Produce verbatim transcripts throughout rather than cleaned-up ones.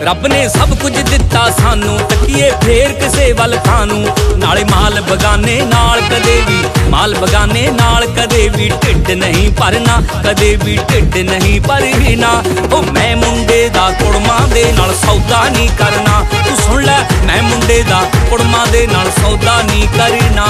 रब ने सब कुछ दिता सानू, तकीए फेर किसे वल खानू। नाले माल बगाने नाल कदे भी, माल बगाने नाल कदे भी ढिड नहीं भरना, कदे भी ढिड नहीं भरना। ओ मैं मुंडे दा कुड़मा दे नाल सौदा नहीं करना। तू सुन लै, मैं मुंडे दा कुड़मा दे नाल सौदा नहीं करना।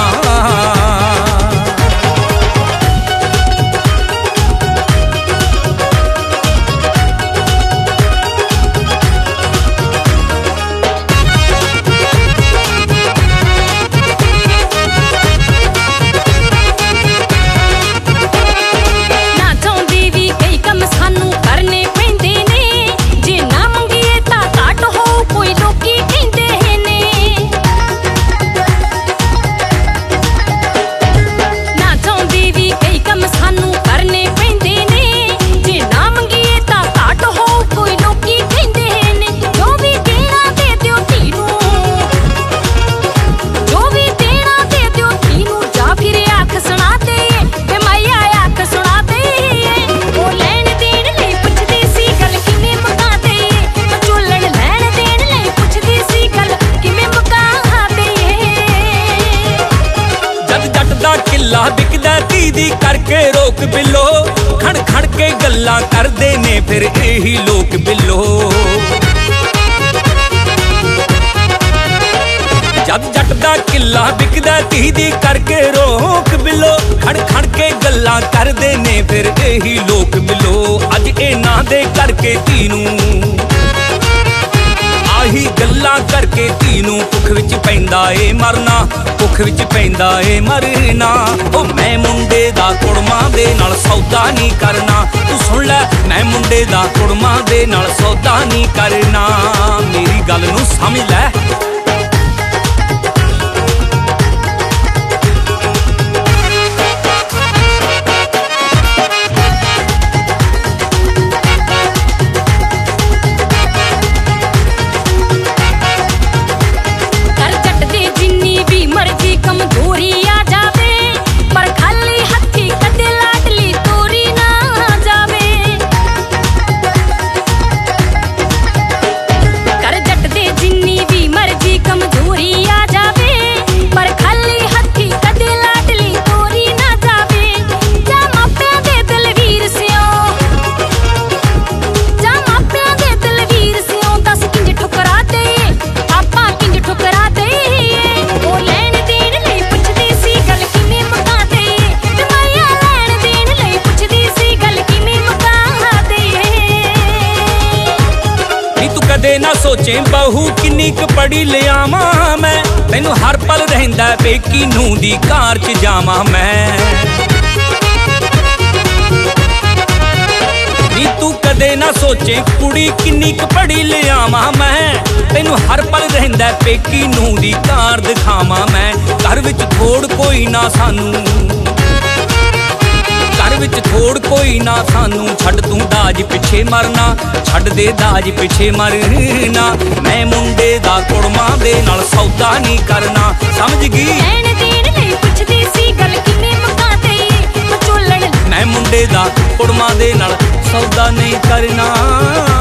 बिकदा दीदी करके रोक बिलो, खड़ खड़ के गल्लां करदे ने फिर यही लोक बिलो। जद जट दा किला बिकदा दीदी करके रोक बिलो, खड़ खड़ के गल्लां करदे ने फिर यही लोक बिलो। अज इन्हां दे करके तीनू आही गल्लां करके तीनू भुख विच पैंदा ए मरना, भुख विच पैंदा ए मरना। ओ मैं मुंडे दा कुड़मा दे नाल सौदा नहीं करना। तू सुन लै, मैं मुंडे दा कुड़मा दे नाल सौदा नहीं करना। मेरी गल नू समझ लै। ना सोचे बहू किन्नी क पढ़ी लियावा मैं, तैनू हर पल रहिंदा बेकी नू दी कार च जावा मैं। नी तू कदे ना सोचे कुड़ी किन्नी क पढ़ी लियावा मैं, तैनू हर पल रहिंदा बेकी नू दी कार दिखावा मैं। घर विच थोड़ कोई ना सानू, घर विच थोड़ कोई ना सानू, छड़ तू दाज पिछे मरना, छड़ दे दाज पिछे मरना। मैं मुंडे दा कुड़मा दे नाल सौदा नहीं करना, समझ गई? लैण देण लई पुछदी सी गल किने मुकाते विचोलण। मैं मुंडे दा कुड़मा दे नाल सौदा नहीं करना।